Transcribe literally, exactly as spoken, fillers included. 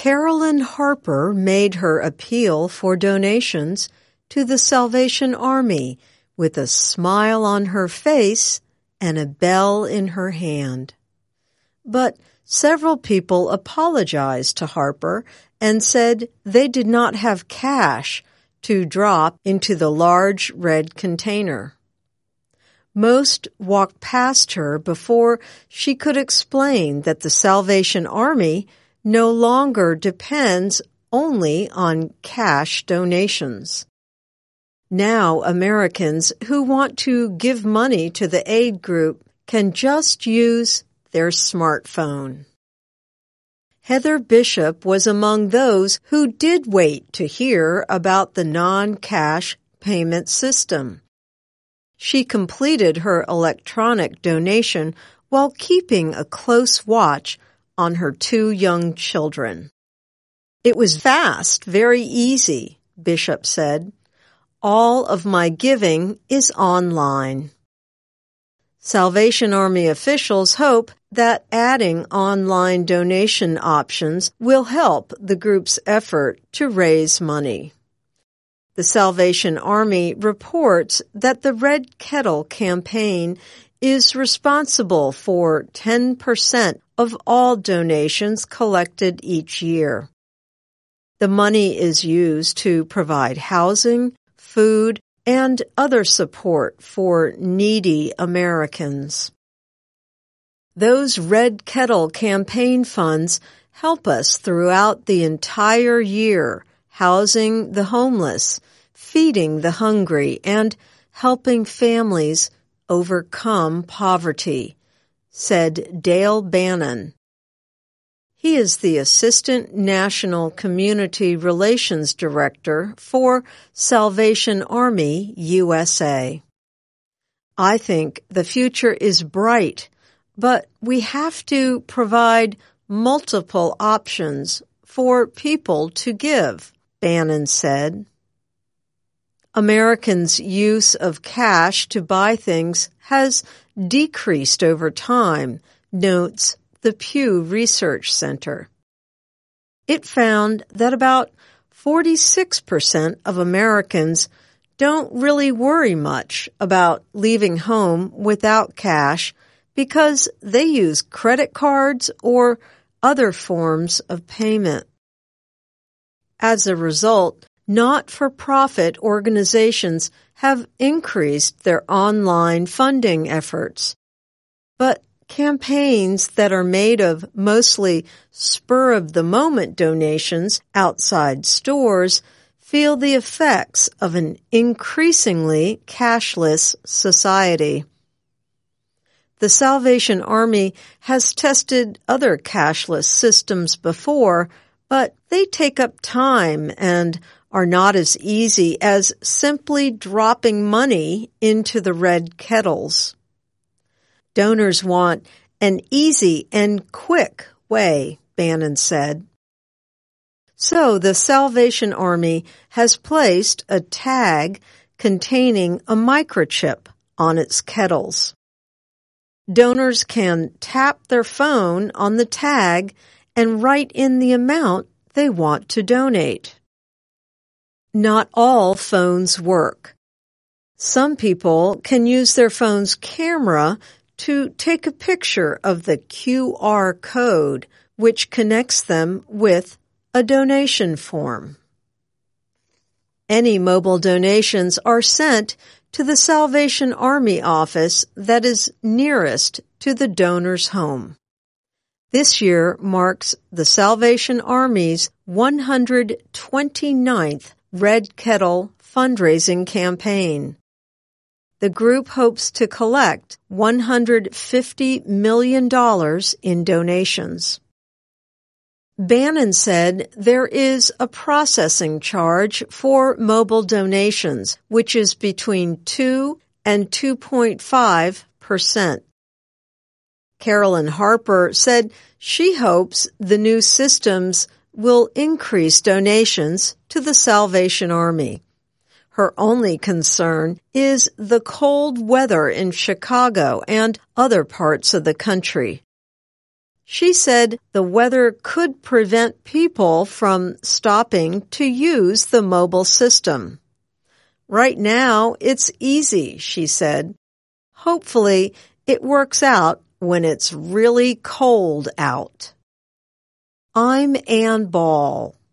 Carolyn Harper made her appeal for donations to the Salvation Army with a smile on her face and a bell in her hand. But several people apologized to Harper and said they did not have cash to drop into the large red container. Most walked past her before she could explain that the Salvation Army no longer depends only on cash donations. Now Americans who want to give money to the aid group can just use their smartphone. Heather Bishop was among those who did wait to hear about the non-cash payment system. She completed her electronic donation while keeping a close watch on her two young children. "It was fast, very easy," Bishop said. "All of my giving is online." Salvation Army officials hope that adding online donation options will help the group's effort to raise money. The Salvation Army reports that the Red Kettle campaign is responsible for ten percent of all donations collected each year. The money is used to provide housing, food, and other support for needy Americans. Those Red Kettle campaign funds help us throughout the entire year, housing the homeless, feeding the hungry, and helping families overcome poverty, said Dale Bannon. He is the Assistant National Community Relations Director for Salvation Army U S A. "I think the future is bright, but we have to provide multiple options for people to give," Bannon said. Americans' use of cash to buy things has decreased over time, notes the Pew Research Center. It found that about forty-six percent of Americans don't really worry much about leaving home without cash because they use credit cards or other forms of payment. As a result, not-for-profit organizations have increased their online funding efforts, but campaigns that are made of mostly spur-of-the-moment donations outside stores feel the effects of an increasingly cashless society. The Salvation Army has tested other cashless systems before, but they take up time and are not as easy as simply dropping money into the red kettles. Donors want an easy and quick way, Bannon said. So the Salvation Army has placed a tag containing a microchip on its kettles. Donors can tap their phone on the tag and write in the amount they want to donate. Not all phones work. Some people can use their phone's camera to take a picture of the Q R code, which connects them with a donation form. Any mobile donations are sent to the Salvation Army office that is nearest to the donor's home. This year marks the Salvation Army's one hundred twenty-ninth Red Kettle fundraising campaign. The group hopes to collect one hundred fifty million dollars in donations. Bannon said there is a processing charge for mobile donations, which is between two and two point five percent. Carolyn Harper said she hopes the new systems will increase donations to the Salvation Army. Her only concern is the cold weather in Chicago and other parts of the country. She said the weather could prevent people from stopping to use the mobile system. Right now, it's easy, she said. Hopefully, it works out when it's really cold out. I'm Ann Ball.